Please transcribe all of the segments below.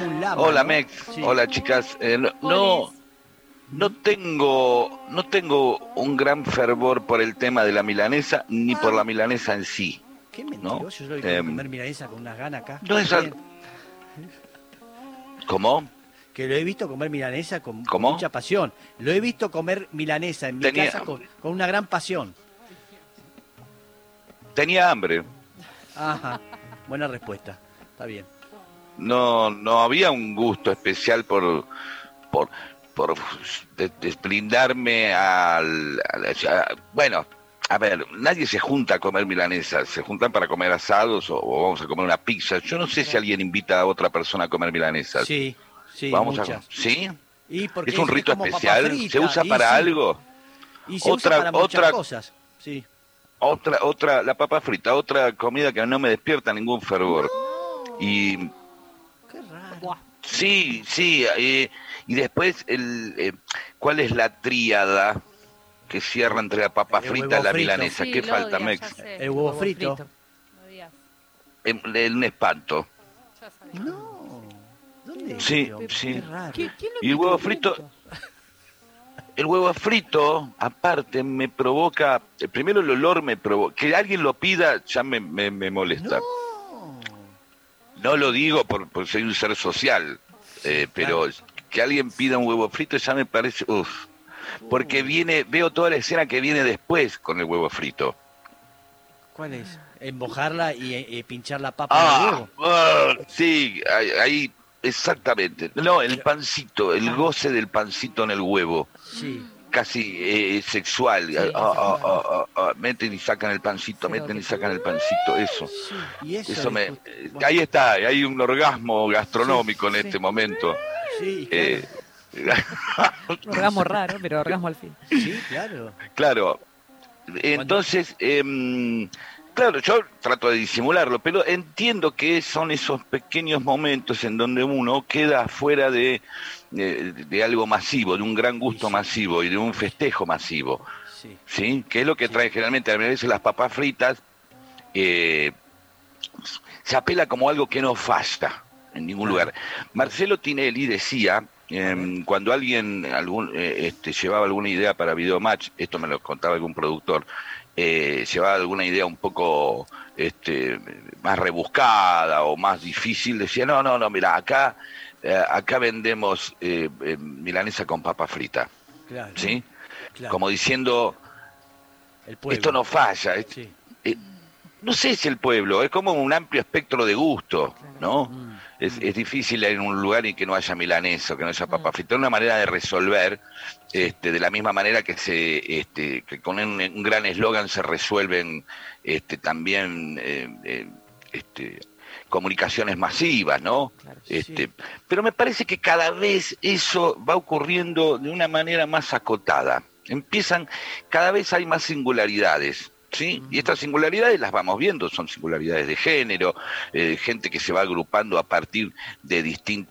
como un lama, Hola, ¿no? Mex. Sí. Hola, chicas. Olis. No tengo un gran fervor por el tema de la milanesa, ni por la Ah, milanesa en sí, qué ¿no? mentiroso. Yo lo he visto Em, comer milanesa con unas ganas acá. no es También. ¿Cómo? Que lo he visto comer milanesa con ¿Cómo? mucha pasión. Lo he visto comer milanesa en mi Tenía, casa con una gran pasión. tenía hambre. Ajá. Buena respuesta. Está bien. No había un gusto especial por, por deslindarme bueno, a ver, nadie se junta a comer milanesa, se juntan para comer asados o vamos a comer una pizza. Yo no sé si alguien invita a otra persona a comer milanesas. Sí, sí, muchas. ¿Sí? Y ¿Es porque un es rito como papa especial? ¿Se frita. usa Y para sí. algo? Y se usa para muchas Otra cosas. Sí. la papa frita, otra comida que no me despierta ningún fervor. Y Qué raro. Buah. sí, y después, ¿cuál es la tríada que cierra entre la papa El frita y huevo la frito. milanesa? Sí, ¿Qué lo falta, odias, Mex? ya sé. El huevo frito. Lo odias, Un espanto. ya sabía. No. ¿Dónde? Sí, Qué sí. raro. ¿Quién lo Y el invitó huevo a frito, esto? el huevo frito, aparte, me provoca, primero el olor me provoca, que alguien lo pida ya me molesta. No. No lo digo por ser un ser social, Sí, pero claro. que alguien pida un huevo frito ya me parece, porque veo toda la escena que viene después con el huevo frito. ¿Cuál es? Embojarla y pinchar la papa en el huevo. Sí, ahí, exactamente. No, el pancito, el goce del pancito en el huevo, Sí. casi sexual. Sí, exactamente. Meten y sacan el pancito, Cero meten y que- sacan el pancito, eso. Sí. Y eso Eso es me, justo. Bueno, ahí está, hay un orgasmo sí, gastronómico en sí. este momento. Sí, claro. Eh, Un orgasmo raro, pero orgasmo al fin. Sí, claro. claro, entonces, claro, yo trato de disimularlo, pero entiendo que son esos pequeños momentos en donde uno queda fuera de algo masivo, de un gran gusto sí. masivo y de un festejo masivo, Sí. ¿sí? Que es lo que Sí. trae generalmente a veces las papas fritas. eh, Se apela como algo que no falla en ningún Claro. lugar. Marcelo Tinelli decía, A ver. cuando alguien llevaba alguna idea para Videomatch, esto me lo contaba algún productor, llevaba alguna idea un poco más rebuscada o más difícil, decía, no, mira, acá vendemos milanesa con papa frita, Claro. ¿sí? Claro. Como diciendo, El pueblo. esto no falla, Sí. eh, no sé si el pueblo, es como un amplio espectro de gusto, ¿no? Mm, Es difícil en un lugar en que no haya milanesa, que no haya papa frita. Es una manera de resolver, de la misma manera que con un gran eslogan se resuelven también comunicaciones masivas, ¿no? Claro. Sí. Pero me parece que cada vez eso va ocurriendo de una manera más acotada. Cada vez hay más singularidades. ¿Sí? Y estas singularidades las vamos viendo, son singularidades de género, gente que se va agrupando a partir de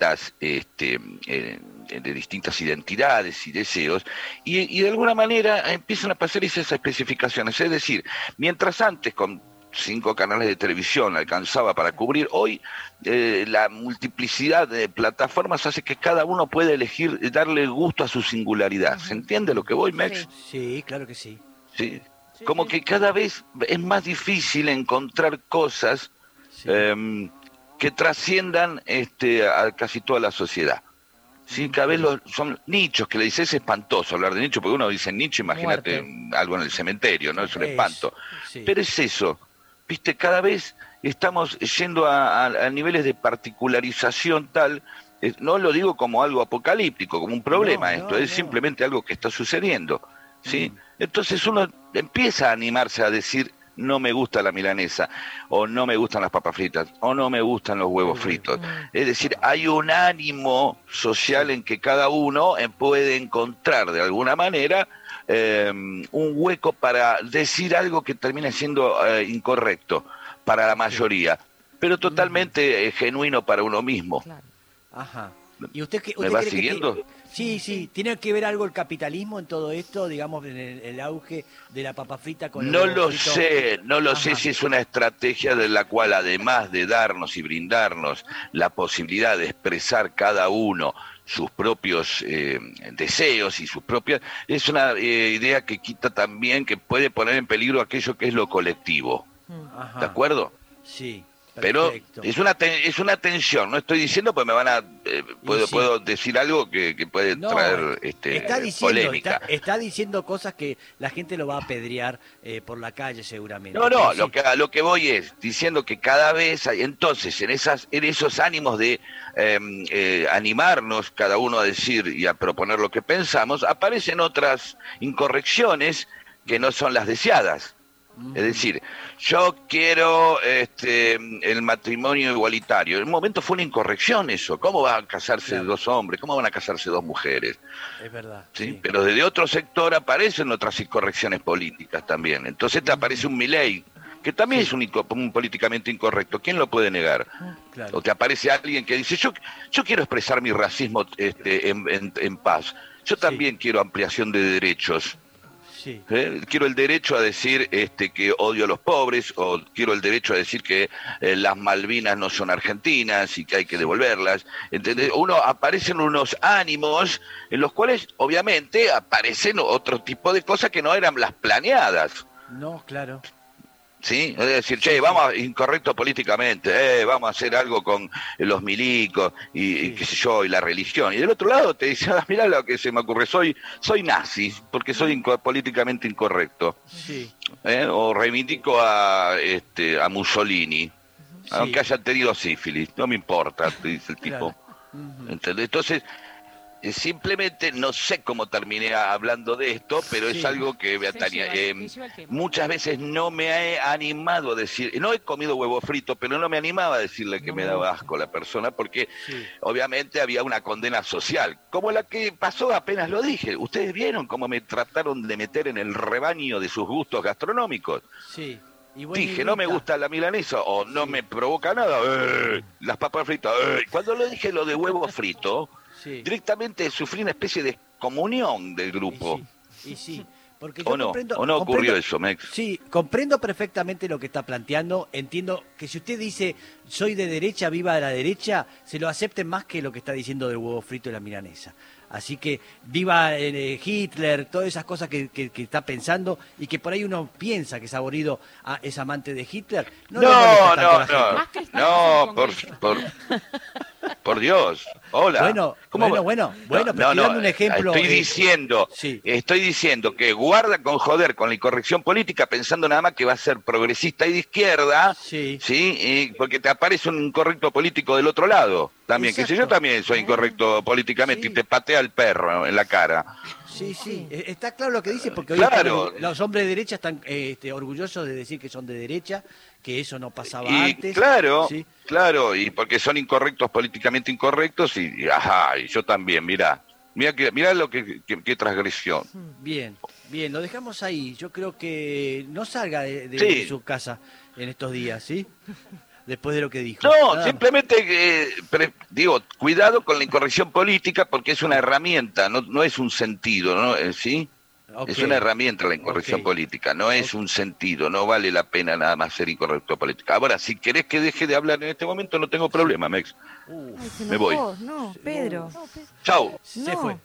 distintas identidades y deseos, y de alguna manera empiezan a pasar esas especificaciones. Es decir, mientras antes con 5 canales de televisión alcanzaba para cubrir, hoy la multiplicidad de plataformas hace que cada uno pueda elegir darle gusto a su singularidad. ¿Se entiende lo que voy, Mex? Sí. Sí, claro que sí. Sí. Sí, Como sí. que cada vez es más difícil encontrar cosas Sí. que trasciendan a casi toda la sociedad. Sí, cada vez son nichos, que le dice, es espantoso hablar de nicho, porque uno dice nicho, imagínate Muerte. algo en el cementerio, ¿no? Es un espanto. Sí. Pero es eso, viste, cada vez estamos yendo a niveles de particularización tal, no lo digo como algo apocalíptico, como un problema No, esto, no, es no. simplemente algo que está sucediendo, ¿sí? Mm. Entonces uno empieza a animarse a decir, no me gusta la milanesa, o no me gustan las papas fritas, o no me gustan los huevos fritos. Es decir, hay un ánimo social en que cada uno puede encontrar de alguna manera un hueco para decir algo que termina siendo incorrecto para la mayoría, pero totalmente genuino para uno mismo. Claro. Ajá. ¿Y usted, ¿Me va siguiendo? Sí, ¿tiene que ver algo el capitalismo en todo esto, digamos, en el auge de la papa frita con el No huevo lo frito? sé, no lo sé si es una estrategia de la cual, además de darnos y brindarnos la posibilidad de expresar cada uno sus propios deseos y sus propias, es una idea que quita también, que puede poner en peligro aquello que es lo colectivo. Ajá. ¿De acuerdo? Sí, Pero perfecto. es una tensión, no estoy diciendo, pues me van a puedo decir algo que puede No, traer está diciendo, polémica. está diciendo cosas que la gente lo va a apedrear por la calle seguramente. No, Pero sí. a lo que voy es diciendo que cada vez hay, entonces en esos ánimos de animarnos cada uno a decir y a proponer lo que pensamos, aparecen otras incorrecciones que no son las deseadas. Es decir, yo quiero el matrimonio igualitario. En un momento fue una incorrección eso. ¿Cómo van a casarse dos hombres? ¿Cómo van a casarse dos mujeres? Es verdad. ¿Sí? Pero desde otro sector aparecen otras incorrecciones políticas también. Entonces te aparece un Milei, que también es un políticamente incorrecto. ¿Quién lo puede negar? Claro. O te aparece alguien que dice, yo quiero expresar mi racismo en paz. Yo también quiero ampliación de derechos. Sí. Quiero el derecho a decir que odio a los pobres, o quiero el derecho a decir que las Malvinas no son argentinas y que hay que devolverlas. ¿Entendés? Aparecen unos ánimos en los cuales obviamente aparecen otro tipo de cosas que no eran las planeadas. No, claro. ¿Sí? Es decir, vamos incorrecto políticamente, vamos a hacer algo con los milicos y qué sé yo, y la religión. Y del otro lado te dicen, mirá lo que se me ocurre, soy nazi, porque soy políticamente incorrecto. Sí. O reivindico a Mussolini, aunque haya tenido sífilis, no me importa, te dice el tipo. ¿Entendés? Entonces, simplemente no sé cómo terminé hablando de esto, pero es algo que muchas veces no me he animado a decir, no he comido huevo frito, pero no me animaba a decirle que me daba asco a la persona, porque obviamente había una condena social, como la que pasó apenas lo dije. Ustedes vieron cómo me trataron de meter en el rebaño de sus gustos gastronómicos. Sí. Dije, no me gusta la milanesa o no me provoca nada, las papas fritas. Cuando lo dije lo de huevo frito, directamente sufrí una especie de comunión del grupo. Y sí, porque yo ¿O no ocurrió eso, Mex? Sí, comprendo perfectamente lo que está planteando. Entiendo que si usted dice soy de derecha, viva de la derecha, se lo acepten más que lo que está diciendo del huevo frito y la milanesa. Así que viva Hitler, todas esas cosas que está pensando y que por ahí uno piensa que Saborido es amante de Hitler. No, por Dios. Hola. Bueno, pero estoy dando un ejemplo. Estoy diciendo que guarda con joder con la incorrección política pensando nada más que va a ser progresista y de izquierda, ¿sí? Porque te aparece un incorrecto político del otro lado. También, que si yo también soy incorrecto políticamente y te patea el perro en la cara. Sí, está claro lo que dice, porque hoy los hombres de derecha están orgullosos de decir que son de derecha, que eso no pasaba antes. Claro, y porque son incorrectos, políticamente incorrectos, y yo también, mirá lo que transgresión. Bien, lo dejamos ahí. Yo creo que no salga de su casa en estos días, ¿sí? Después de lo que dijo. No, simplemente digo, cuidado con la incorrección política porque es una herramienta, no es un sentido, ¿no? ¿Sí? Es una herramienta la incorrección política, no es un sentido, no vale la pena nada más ser incorrecto política. Ahora, si querés que deje de hablar en este momento, no tengo problema, Mex. Me voy. No, Pedro. Chau. Se fue.